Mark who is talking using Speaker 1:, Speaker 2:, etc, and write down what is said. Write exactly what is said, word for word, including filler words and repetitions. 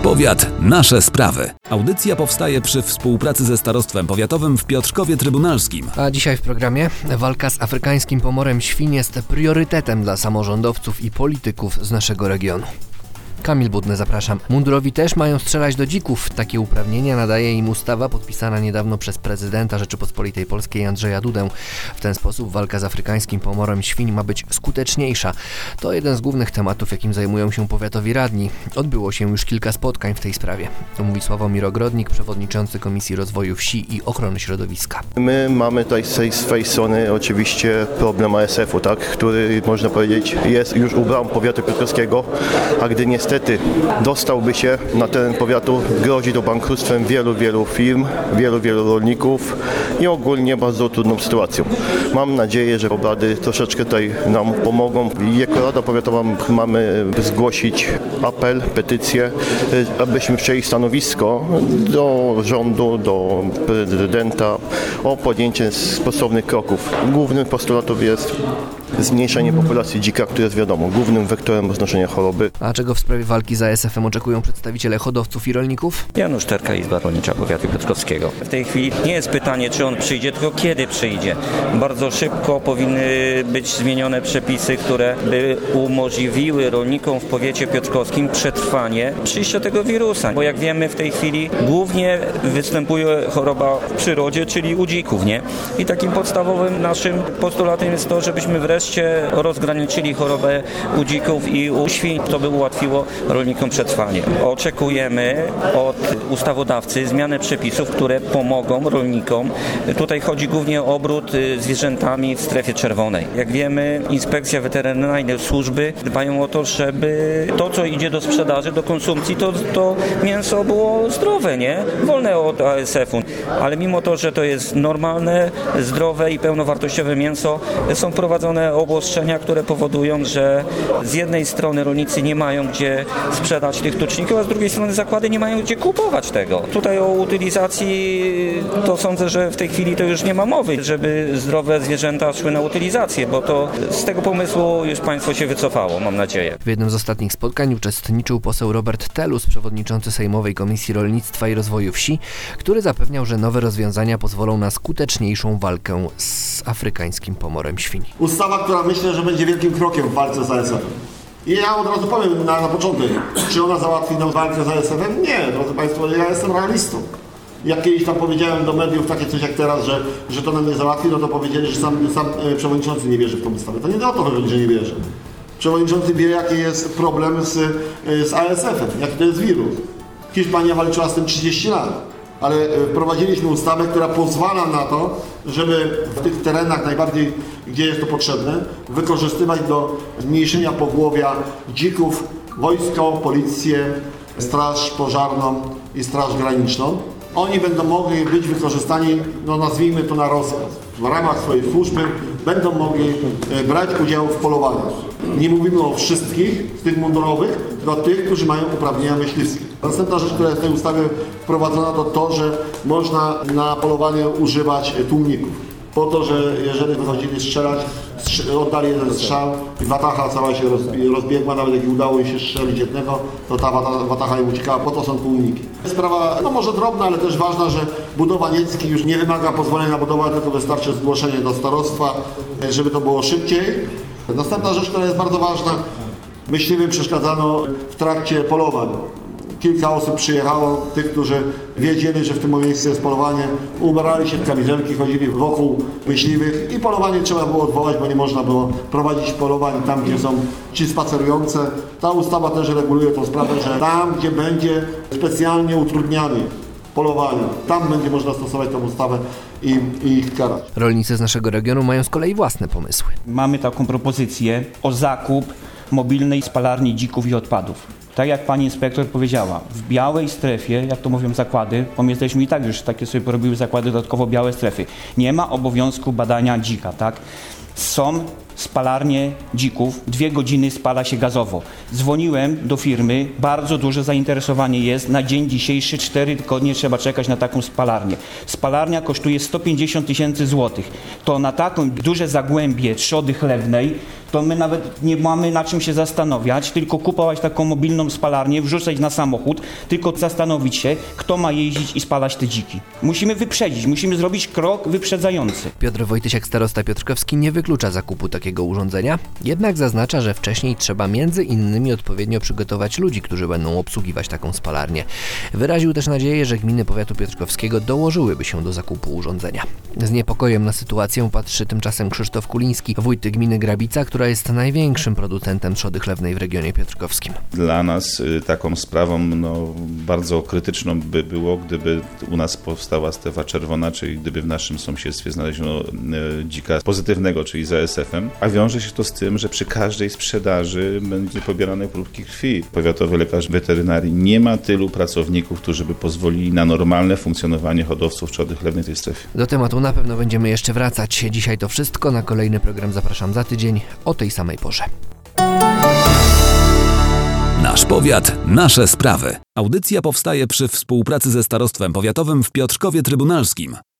Speaker 1: Powiat, nasze sprawy. Audycja powstaje przy współpracy ze Starostwem Powiatowym w Piotrkowie Trybunalskim.
Speaker 2: A dzisiaj w programie walka z afrykańskim pomorem świń jest priorytetem dla samorządowców i polityków z naszego regionu. Kamil Budny, zapraszam. Mundurowi też mają strzelać do dzików. Takie uprawnienia nadaje im ustawa podpisana niedawno przez prezydenta Rzeczypospolitej Polskiej Andrzeja Dudę. W ten sposób walka z afrykańskim pomorem świń ma być skuteczniejsza. To jeden z głównych tematów, jakim zajmują się powiatowi radni. Odbyło się już kilka spotkań w tej sprawie. Mówi Sławomir Ogrodnik, przewodniczący Komisji Rozwoju Wsi i Ochrony Środowiska.
Speaker 3: My mamy tutaj z swojej strony oczywiście problem A S F-u, tak, który można powiedzieć jest już u bram powiatu piotrkowskiego, a gdy niestety dostałby się na teren powiatu, grozi to bankructwem wielu, wielu firm, wielu, wielu rolników i ogólnie bardzo trudną sytuacją. Mam nadzieję, że obrady troszeczkę tutaj nam pomogą. Jako Rada Powiatowa mamy zgłosić apel, petycję, abyśmy przyjęli stanowisko do rządu, do prezydenta o podjęcie stosownych kroków. Głównym postulatem jest zmniejszenie populacji dzika, które jest wiadomo głównym wektorem roznoszenia choroby.
Speaker 2: A czego w sprawie walki z A S F-em oczekują przedstawiciele hodowców i rolników?
Speaker 4: Janusz Terka, Izba Rolnicza Powiatu Piotrkowskiego. W tej chwili nie jest pytanie, czy on przyjdzie, tylko kiedy przyjdzie. Bardzo szybko powinny być zmienione przepisy, które by umożliwiły rolnikom w powiecie piotrkowskim przetrwanie przyjścia tego wirusa. Bo jak wiemy, w tej chwili głównie występuje choroba w przyrodzie, czyli u dzików, nie? I takim podstawowym naszym postulatem jest to, żebyśmy wreszcie rozgraniczyli chorobę u dzików i u świń. To by ułatwiło rolnikom przetrwanie. Oczekujemy od ustawodawcy zmiany przepisów, które pomogą rolnikom. Tutaj chodzi głównie o obrót zwierzętami w strefie czerwonej. Jak wiemy, inspekcja weterynaryjna, służby dbają o to, żeby to, co idzie do sprzedaży, do konsumpcji, to, to mięso było zdrowe, nie? Wolne od A S F-u. Ale mimo to, że to jest normalne, zdrowe i pełnowartościowe mięso, są prowadzone obostrzenia, które powodują, że z jednej strony rolnicy nie mają gdzie sprzedać tych tuczników, a z drugiej strony zakłady nie mają gdzie kupować tego. Tutaj o utylizacji to sądzę, że w tej chwili to już nie ma mowy, żeby zdrowe zwierzęta szły na utylizację, bo to z tego pomysłu już państwo się wycofało, mam nadzieję.
Speaker 2: W jednym z ostatnich spotkań uczestniczył poseł Robert Telus, przewodniczący Sejmowej Komisji Rolnictwa i Rozwoju Wsi, który zapewniał, że nowe rozwiązania pozwolą na skuteczniejszą walkę z afrykańskim pomorem świń.
Speaker 5: Ustawa, która myślę, że będzie wielkim krokiem w walce z A S F-em. I ja od razu powiem na, na początek, czy ona załatwi nam walkę z A S F-em? Nie, drodzy Państwo, ja jestem realistą. Jak kiedyś tam powiedziałem do mediów takie coś jak teraz, że, że to nam nie załatwi, no to powiedzieli, że sam, sam e, przewodniczący nie wierzy w tą ustawę. To nie o to chodzi, że nie wierzy. Przewodniczący wie, jaki jest problem z, z A S F-em, jaki to jest wirus. Hiszpania walczyła z tym trzydzieści lat. Ale wprowadziliśmy ustawę, która pozwala na to, żeby w tych terenach najbardziej, gdzie jest to potrzebne, wykorzystywać do zmniejszenia pogłowia dzików wojsko, policję, straż pożarną i straż graniczną. Oni będą mogli być wykorzystani, no nazwijmy to na rozkaz. W ramach swojej służby będą mogli brać udział w polowaniach. Nie mówimy o wszystkich z tych mundurowych, tylko tych, którzy mają uprawnienia myśliwskie. Następna rzecz, która jest w tej ustawie wprowadzona, to to, że można na polowanie używać tłumników. Po to, że jeżeli wychodzili strzelać, oddali jeden strzał i watacha cała się rozbiegła, nawet jak udało im się strzelić jednego, to ta watacha im uciekała, po to są tłumniki. Sprawa, no może drobna, ale też ważna, że budowa niecki już nie wymaga pozwolenia na budowę, tylko wystarczy zgłoszenie do starostwa, żeby to było szybciej. Następna rzecz, która jest bardzo ważna, myśliwym przeszkadzano w trakcie polowań. Kilka osób przyjechało, tych, którzy wiedzieli, że w tym miejscu jest polowanie, ubierali się w kamizelki, chodzili wokół myśliwych i polowanie trzeba było odwołać, bo nie można było prowadzić polowań tam, gdzie są ci spacerujące. Ta ustawa też reguluje tą sprawę, że tam, gdzie będzie specjalnie utrudniany polowanie, tam będzie można stosować tę ustawę i, i ich karać.
Speaker 2: Rolnicy z naszego regionu mają z kolei własne pomysły.
Speaker 6: Mamy taką propozycję o zakup mobilnej spalarni dzików i odpadów. Tak jak pani inspektor powiedziała, w białej strefie, jak to mówią zakłady, bo my jesteśmy i tak już takie sobie porobiły zakłady dodatkowo białe strefy, nie ma obowiązku badania dzika, tak? Są spalarnie dzików, dwie godziny spala się gazowo. Dzwoniłem do firmy, bardzo duże zainteresowanie jest, na dzień dzisiejszy cztery tygodnie trzeba czekać na taką spalarnię. Spalarnia kosztuje sto pięćdziesiąt tysięcy złotych. To na taką duże zagłębie trzody chlewnej to my nawet nie mamy na czym się zastanawiać, tylko kupować taką mobilną spalarnię, wrzucać na samochód, tylko zastanowić się, kto ma jeździć i spalać te dziki. Musimy wyprzedzić, musimy zrobić krok wyprzedzający.
Speaker 2: Piotr Wojtysiak, starosta piotrkowski, nie wyklucza zakupu takiego urządzenia, jednak zaznacza, że wcześniej trzeba między innymi odpowiednio przygotować ludzi, którzy będą obsługiwać taką spalarnię. Wyraził też nadzieję, że gminy powiatu piotrkowskiego dołożyłyby się do zakupu urządzenia. Z niepokojem na sytuację patrzy tymczasem Krzysztof Kuliński, wójt gminy Grabica, która jest największym producentem trzody chlewnej w regionie piotrkowskim.
Speaker 7: Dla nas y, taką sprawą no, bardzo krytyczną by było, gdyby u nas powstała strefa czerwona, czyli gdyby w naszym sąsiedztwie znaleziono y, dzika pozytywnego, czyli z A S F-em, a wiąże się to z tym, że przy każdej sprzedaży będzie pobierane próbki krwi. Powiatowy lekarz weterynarii nie ma tylu pracowników, którzy by pozwolili na normalne funkcjonowanie hodowców trzody chlewnej w tej strefie.
Speaker 2: Do tematu na pewno będziemy jeszcze wracać. Dzisiaj to wszystko. Na kolejny program zapraszam za tydzień o tej samej porze.
Speaker 1: Nasz powiat, nasze sprawy. Audycja powstaje przy współpracy ze Starostwem Powiatowym w Piotrkowie Trybunalskim.